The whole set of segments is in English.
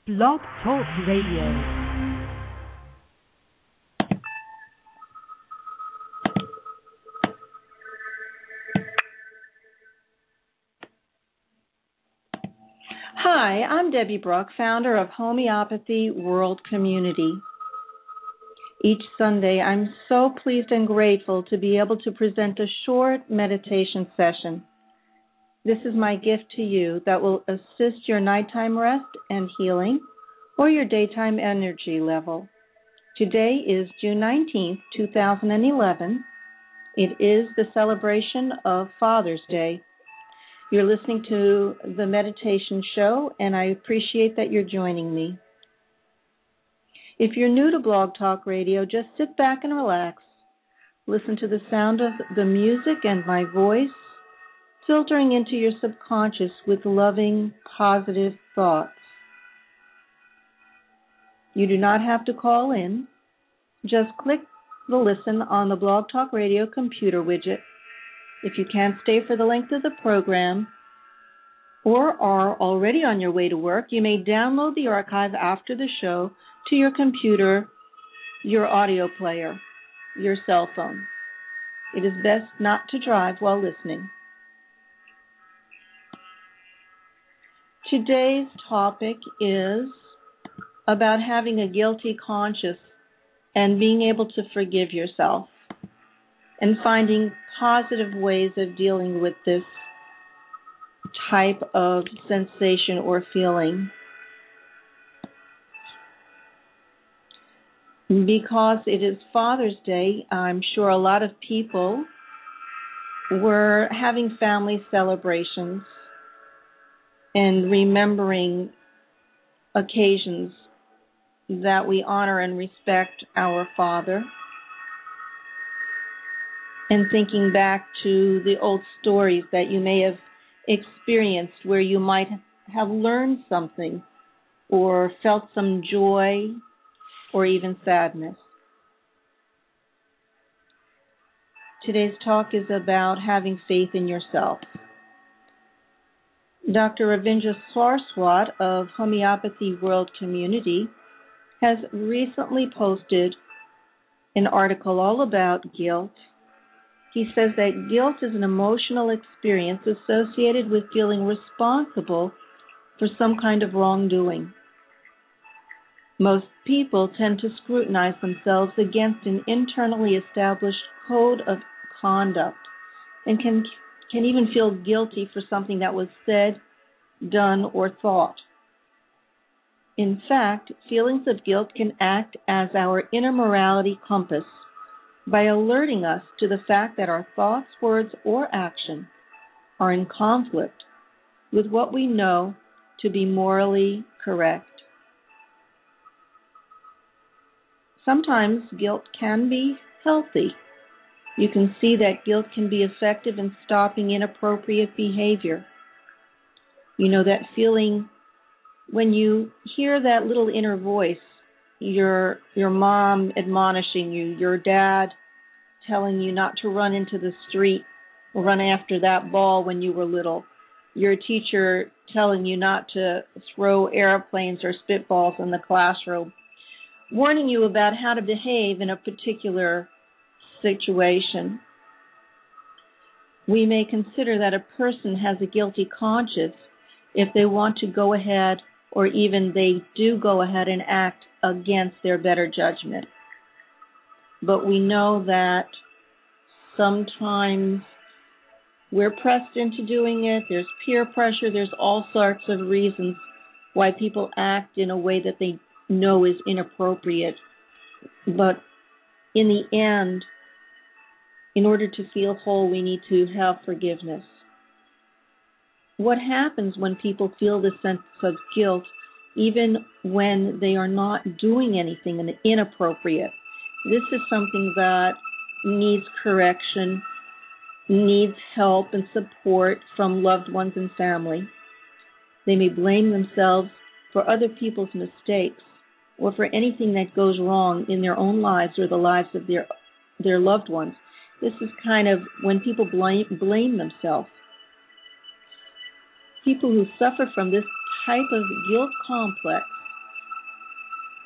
Blog Talk Radio. Hi, I'm Debbie Bruck, founder of Homeopathy World Community. Each Sunday, I'm so pleased and grateful to be able to present a short meditation session. This is my gift to you that will assist your nighttime rest and healing or your daytime energy level. Today is June 19th, 2011. It is the celebration of Father's Day. You're listening to the meditation show, and I appreciate that you're joining me. If you're new to Blog Talk Radio, just sit back and relax. Listen to the sound of the music and my voice filtering into your subconscious with loving, positive thoughts. You do not have to call in. Just click the listen on the Blog Talk Radio computer widget. If you can't stay for the length of the program or are already on your way to work, you may download the archive after the show to your computer, your audio player, your cell phone. It is best not to drive while listening. Today's topic is about having a guilty conscience and being able to forgive yourself and finding positive ways of dealing with this type of sensation or feeling. Because it is Father's Day, I'm sure a lot of people were having family celebrations and remembering occasions that we honor and respect our Father, and thinking back to the old stories that you may have experienced where you might have learned something or felt some joy or even sadness. Today's talk is about having faith in yourself. Dr. Ravindra Saraswat of Homeopathy World Community has recently posted an article all about guilt. He says that guilt is an emotional experience associated with feeling responsible for some kind of wrongdoing. Most people tend to scrutinize themselves against an internally established code of conduct and can even feel guilty for something that was said, done, or thought. In fact, feelings of guilt can act as our inner morality compass by alerting us to the fact that our thoughts, words, or action are in conflict with what we know to be morally correct. Sometimes guilt can be healthy. You can see that guilt can be effective in stopping inappropriate behavior. You know that feeling when you hear that little inner voice, your mom admonishing you, your dad telling you not to run into the street or run after that ball when you were little, your teacher telling you not to throw airplanes or spitballs in the classroom, warning you about how to behave in a particular situation. We may consider that a person has a guilty conscience if they want to go ahead, or even they do go ahead and act against their better judgment. But we know that sometimes we're pressed into doing it. There's peer pressure. There's all sorts of reasons why people act in a way that they know is inappropriate. But in the end, in order to feel whole, we need to have forgiveness. What happens when people feel this sense of guilt, even when they are not doing anything inappropriate? This is something that needs correction, needs help and support from loved ones and family. They may blame themselves for other people's mistakes or for anything that goes wrong in their own lives or the lives of their loved ones. This is kind of when people blame themselves. People who suffer from this type of guilt complex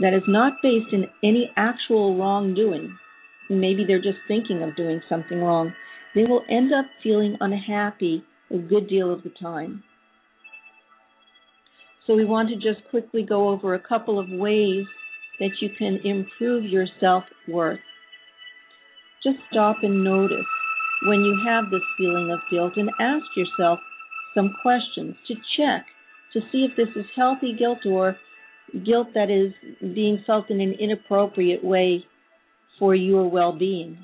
that is not based in any actual wrongdoing, maybe they're just thinking of doing something wrong, they will end up feeling unhappy a good deal of the time. So we want to just quickly go over a couple of ways that you can improve your self-worth. Just stop and notice when you have this feeling of guilt and ask yourself some questions to check to see if this is healthy guilt or guilt that is being felt in an inappropriate way for your well-being.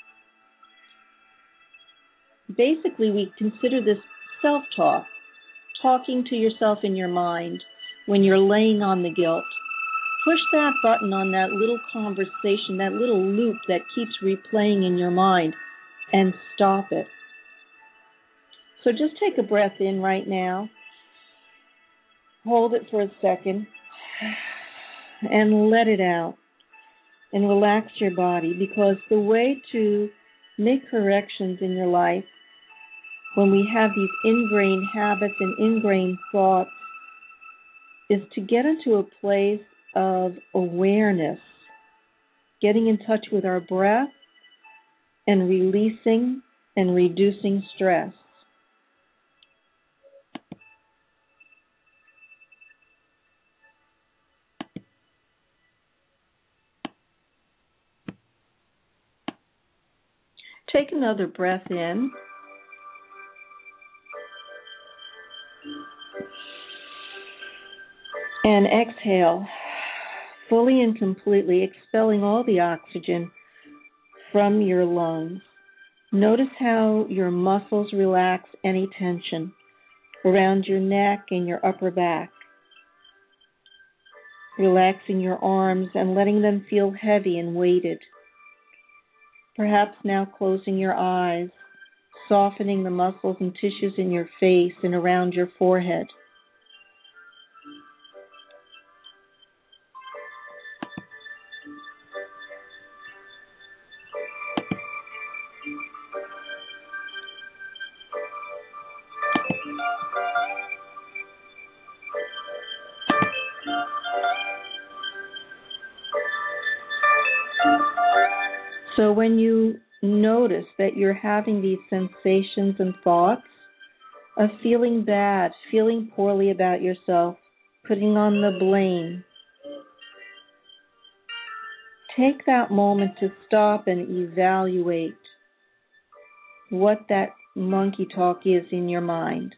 Basically, we consider this self-talk, talking to yourself in your mind when you're laying on the guilt. Push that button on that little conversation, that little loop that keeps replaying in your mind, and stop it. So just take a breath in right now. Hold it for a second and let it out and relax your body, because the way to make corrections in your life when we have these ingrained habits and ingrained thoughts is to get into a place of awareness, getting in touch with our breath and releasing and reducing stress. Take another breath in. And exhale, fully and completely expelling all the oxygen from your lungs. Notice how your muscles relax any tension around your neck and your upper back. Relaxing your arms and letting them feel heavy and weighted. Perhaps now closing your eyes, softening the muscles and tissues in your face and around your forehead. So when you notice that you're having these sensations and thoughts of feeling bad, feeling poorly about yourself, putting on the blame, take that moment to stop and evaluate what that monkey talk is in your mind.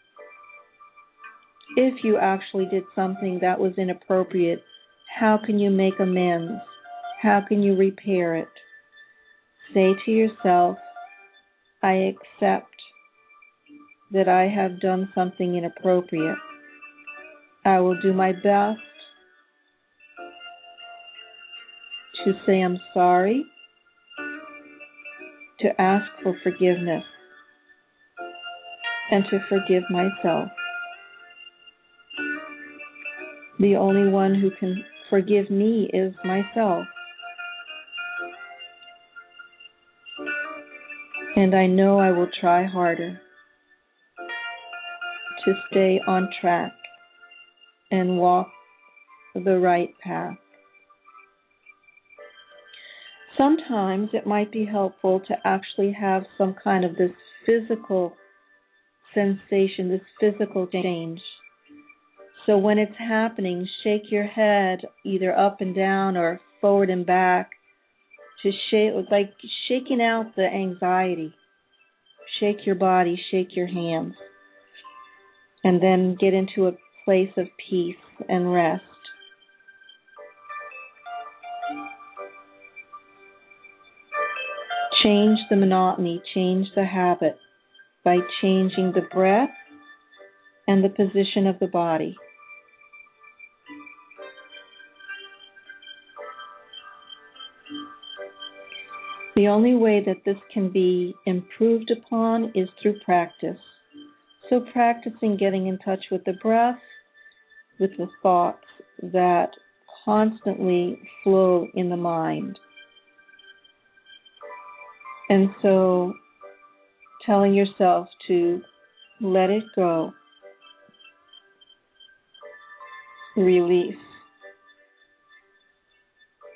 If you actually did something that was inappropriate, how can you make amends? How can you repair it? Say to yourself, I accept that I have done something inappropriate. I will do my best to say I'm sorry, to ask for forgiveness, and to forgive myself. The only one who can forgive me is myself. And I know I will try harder to stay on track and walk the right path. Sometimes it might be helpful to actually have some kind of this physical sensation, this physical change. So when it's happening, shake your head either up and down or forward and back to shake, like shaking out the anxiety. Shake your body, shake your hands, and then get into a place of peace and rest. Change the monotony, change the habit by changing the breath and the position of the body. The only way that this can be improved upon is through practice. So practicing getting in touch with the breath, with the thoughts that constantly flow in the mind. And so telling yourself to let it go, release,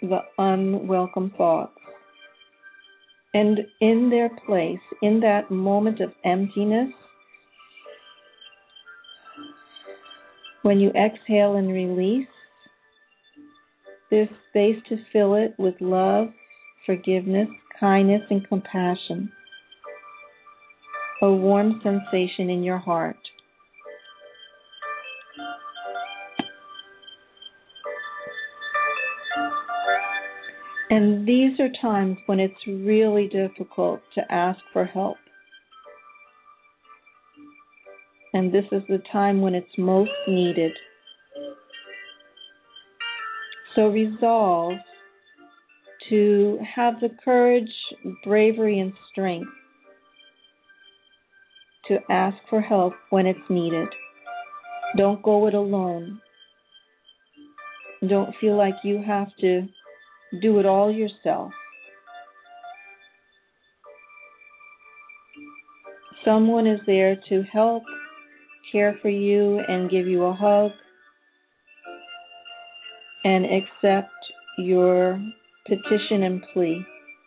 the unwelcome thoughts. And in their place, in that moment of emptiness, when you exhale and release, there's space to fill it with love, forgiveness, kindness, and compassion. A warm sensation in your heart. And these are times when it's really difficult to ask for help. And this is the time when it's most needed. So resolve to have the courage, bravery, and strength to ask for help when it's needed. Don't go it alone. Don't feel like you have to do it all yourself. Someone is there to help, care for you, and give you a hug, and accept your petition and plea.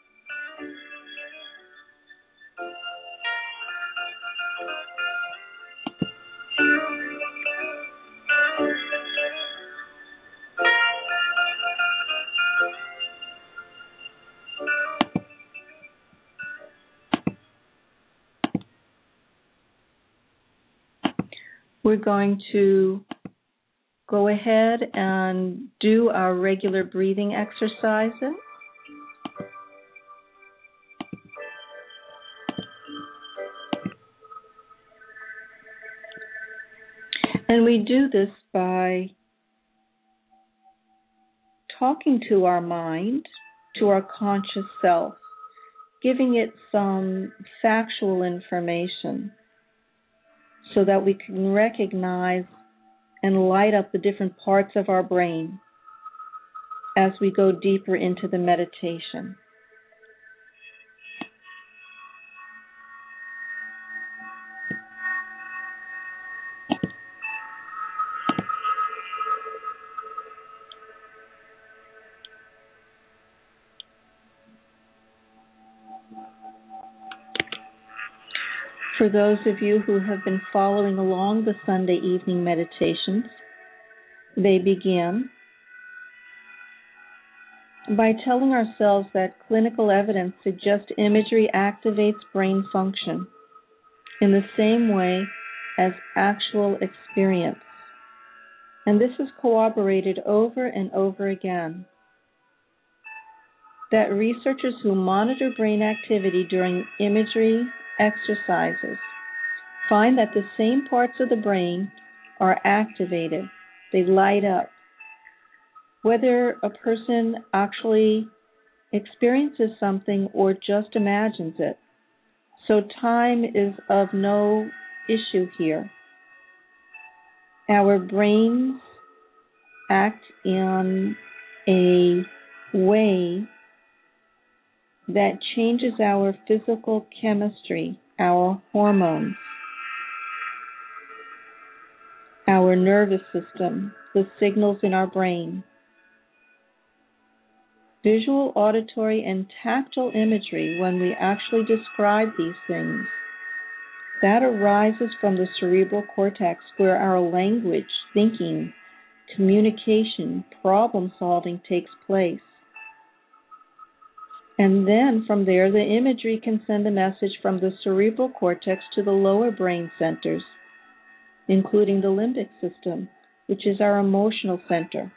We're going to go ahead and do our regular breathing exercises. And we do this by talking to our mind, to our conscious self, giving it some factual information so that we can recognize and light up the different parts of our brain as we go deeper into the meditation. For those of you who have been following along the Sunday evening meditations, they begin by telling ourselves that clinical evidence suggests imagery activates brain function in the same way as actual experience. And this is corroborated over and over again. That researchers who monitor brain activity during imagery exercises find that the same parts of the brain are activated. They light up, whether a person actually experiences something or just imagines it. So time is of no issue here. Our brains act in a way that changes our physical chemistry, our hormones, our nervous system, the signals in our brain. Visual, auditory, and tactile imagery, when we actually describe these things, that arises from the cerebral cortex, where our language, thinking, communication, problem solving takes place. And then from there, the imagery can send a message from the cerebral cortex to the lower brain centers, including the limbic system, which is our emotional center.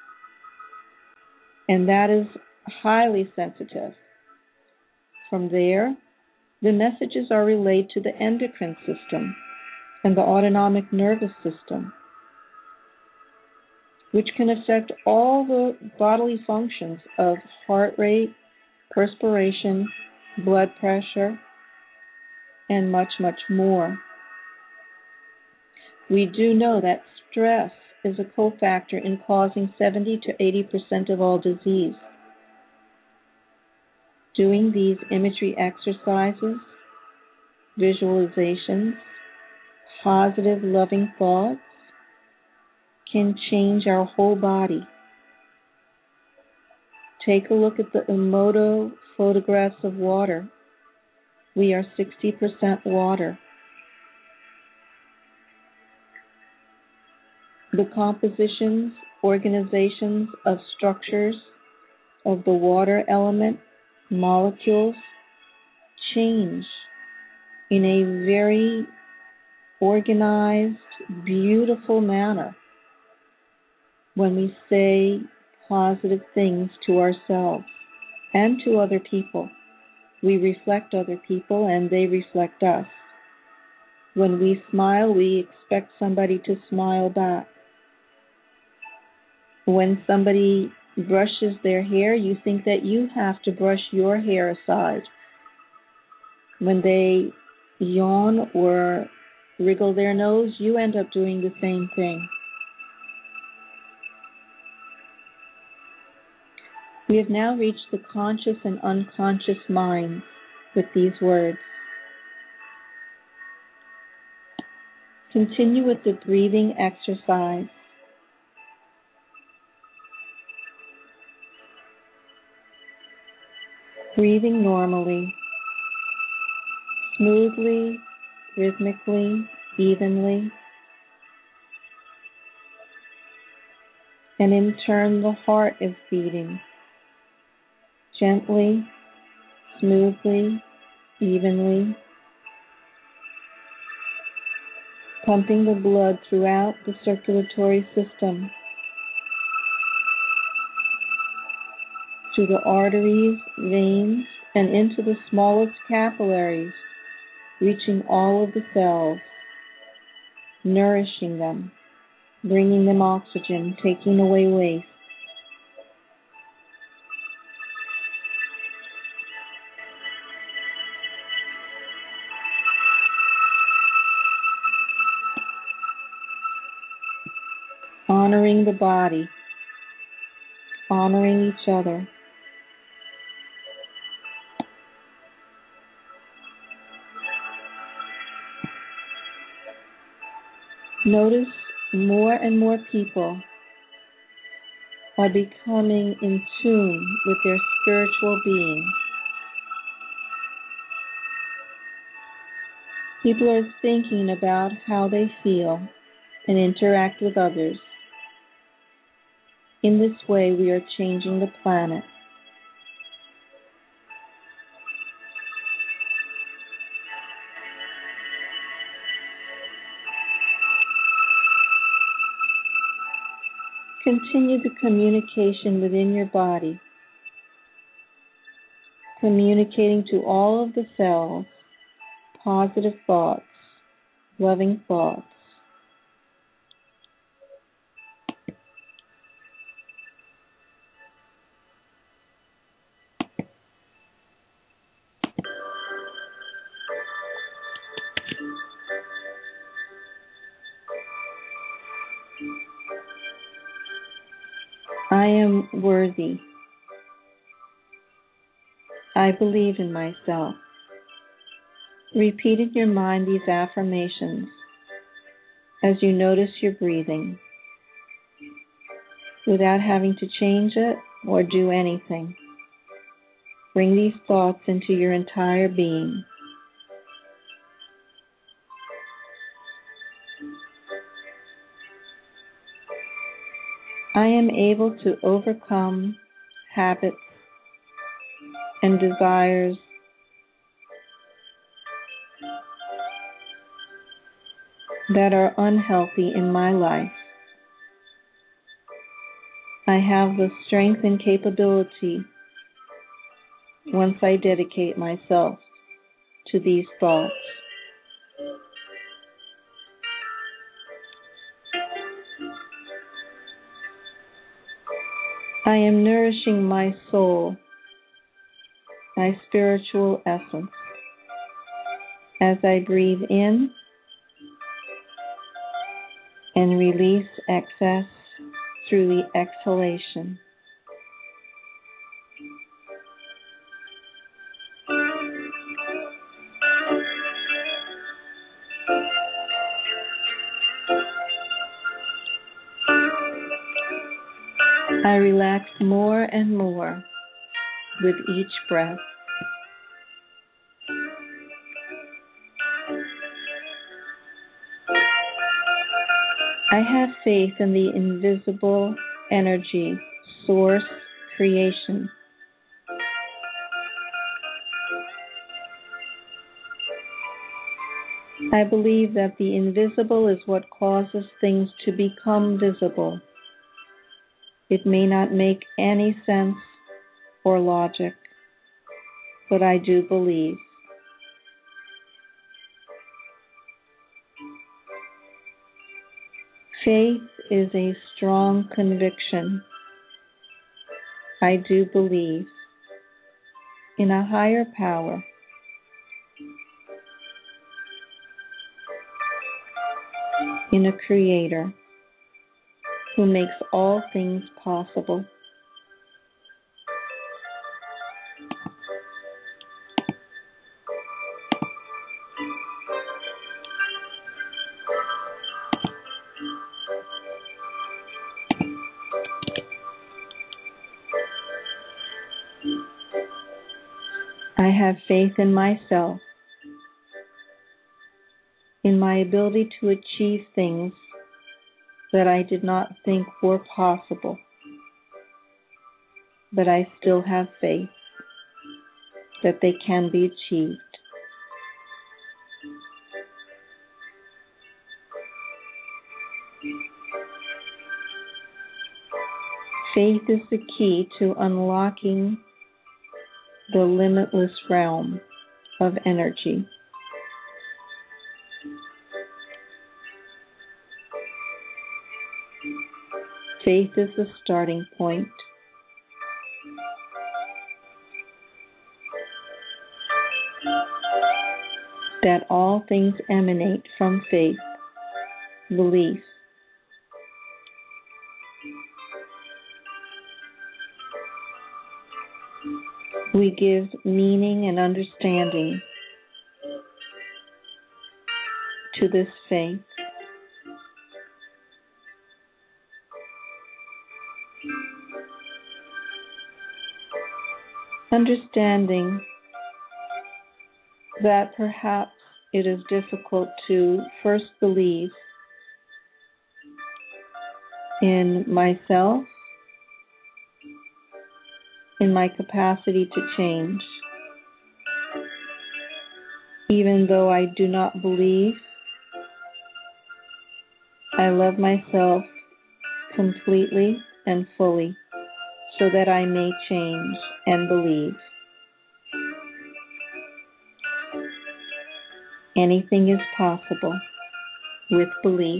And that is highly sensitive. From there, the messages are relayed to the endocrine system and the autonomic nervous system, which can affect all the bodily functions of heart rate, perspiration, blood pressure, and much, much more. We do know that stress is a cofactor in causing 70 to 80% of all disease. Doing these imagery exercises, visualizations, positive, loving thoughts can change our whole body Take a look at the Emoto photographs of water. We are 60% water. The compositions, organizations of structures of the water element, molecules, change in a very organized, beautiful manner when we say positive things to ourselves and to other people. We reflect other people and they reflect us. When we smile, we expect somebody to smile back. When somebody brushes their hair, you think that you have to brush your hair aside. When they yawn or wriggle their nose, you end up doing the same thing. We have now reached the conscious and unconscious minds with these words. Continue with the breathing exercise. Breathing normally, smoothly, rhythmically, evenly. And in turn, the heart is beating. Gently, smoothly, evenly. Pumping the blood throughout the circulatory system. Through the arteries, veins, and into the smallest capillaries, reaching all of the cells, nourishing them, bringing them oxygen, taking away waste. Honoring the body, honoring each other. Notice more and more people are becoming in tune with their spiritual being. People are thinking about how they feel and interact with others. In this way, we are changing the planet. Continue the communication within your body, communicating to all of the cells positive thoughts, loving thoughts. I am worthy. I believe in myself. Repeat in your mind these affirmations as you notice your breathing, without having to change it or do anything. Bring these thoughts into your entire being. I am able to overcome habits and desires that are unhealthy in my life. I have the strength and capability once I dedicate myself to these thoughts. I am nourishing my soul, my spiritual essence, as I breathe in and release excess through the exhalation. I relax more and more with each breath. I have faith in the invisible energy, source, creation. I believe that the invisible is what causes things to become visible. It may not make any sense or logic, but I do believe. Faith is a strong conviction. I do believe in a higher power. In a creator who makes all things possible. I have faith in myself, in my ability to achieve things that I did not think were possible, but I still have faith that they can be achieved. Faith is the key to unlocking the limitless realm of energy. Faith is the starting point. That all things emanate from faith, belief. We give meaning and understanding to this faith. Understanding that perhaps it is difficult to first believe in myself, in my capacity to change. Even though I do not believe, I love myself completely and fully so that I may change and believe. Anything is possible with belief.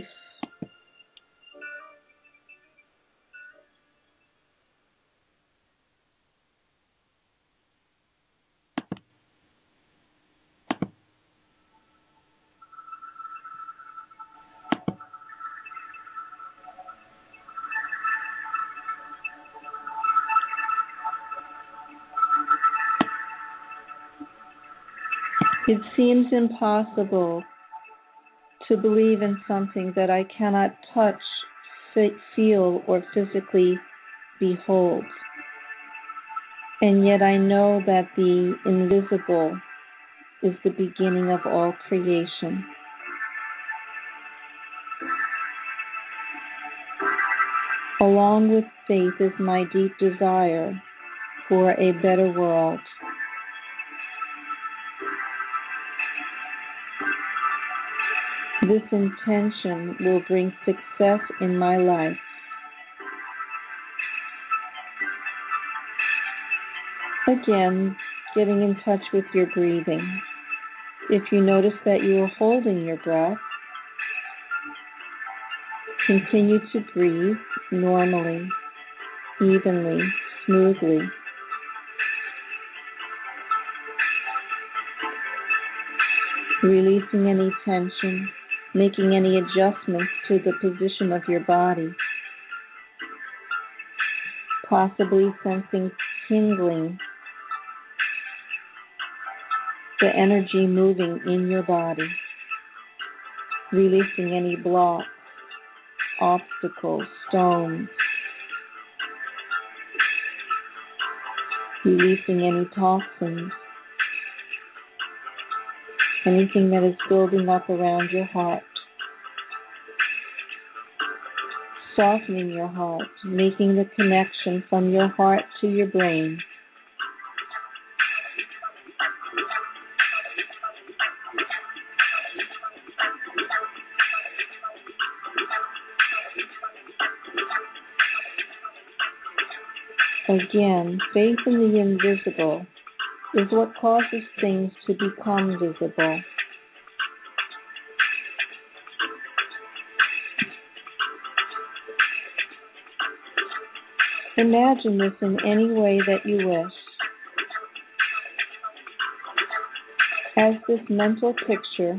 It seems impossible to believe in something that I cannot touch, feel, or physically behold. And yet I know that the invisible is the beginning of all creation. Along with faith is my deep desire for a better world. This intention will bring success in my life. Again, getting in touch with your breathing. If you notice that you are holding your breath, continue to breathe normally, evenly, smoothly. Releasing any tension, making any adjustments to the position of your body, possibly sensing tingling, the energy moving in your body, releasing any blocks, obstacles, stones. releasing any toxins, anything that is building up around your heart, softening your heart, making the connection from your heart to your brain. Again, faith in the invisible is what causes things to become visible. Imagine this in any way that you wish. As this mental picture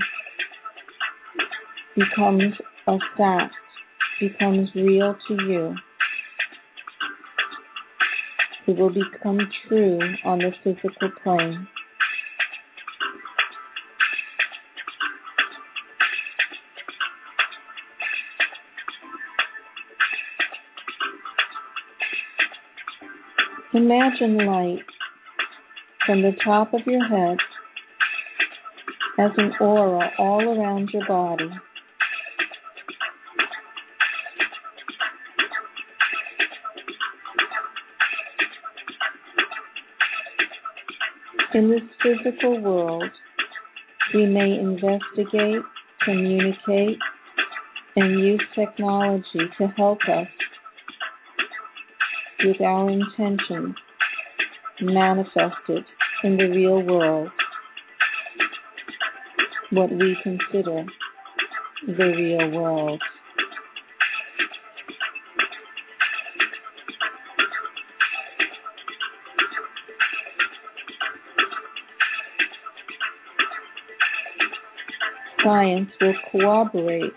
becomes a fact, becomes real to you, it will become true on the physical plane. Imagine light from the top of your head as an aura all around your body. In this physical world, we may investigate, communicate, and use technology to help us with our intentions manifested in the real world, what we consider the real world. Science will corroborate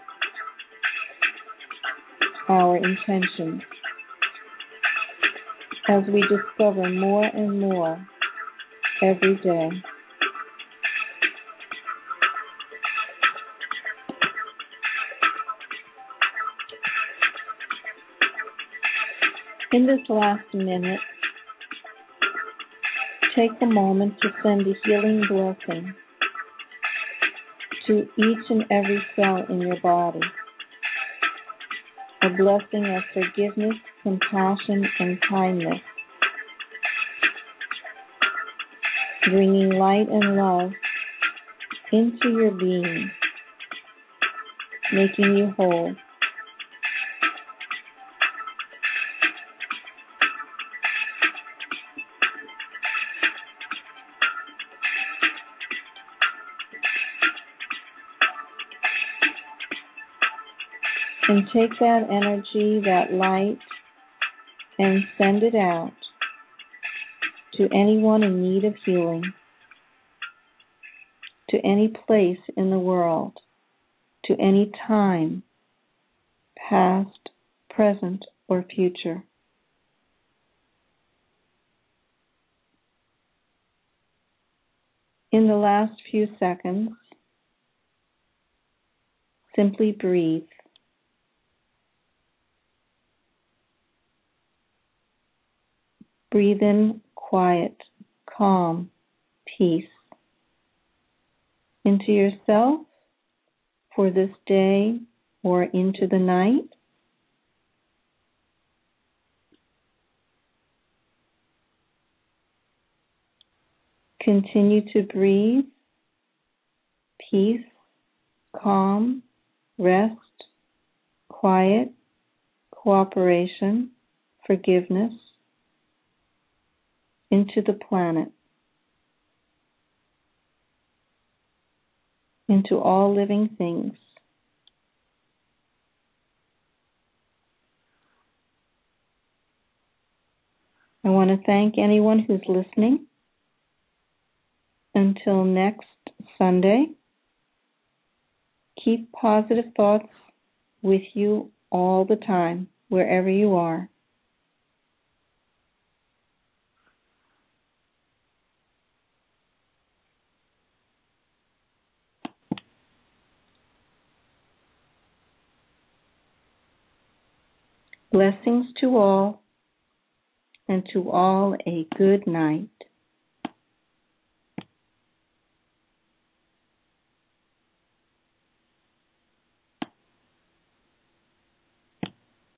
our intentions as we discover more and more every day. In this last minute, take a moment to send a healing blessing to each and every cell in your body. A blessing of forgiveness, compassion, and kindness, bringing light and love into your being, making you whole. And take that energy, that light, and send it out to anyone in need of healing, to any place in the world, to any time, past, present, or future. In the last few seconds, simply breathe. Breathe in quiet, calm, peace into yourself for this day or into the night. Continue to breathe, peace, calm, rest, quiet, cooperation, forgiveness, into the planet, into all living things. I want to thank anyone who's listening. Until next Sunday, keep positive thoughts with you all the time, wherever you are. Blessings to all, and to all a good night.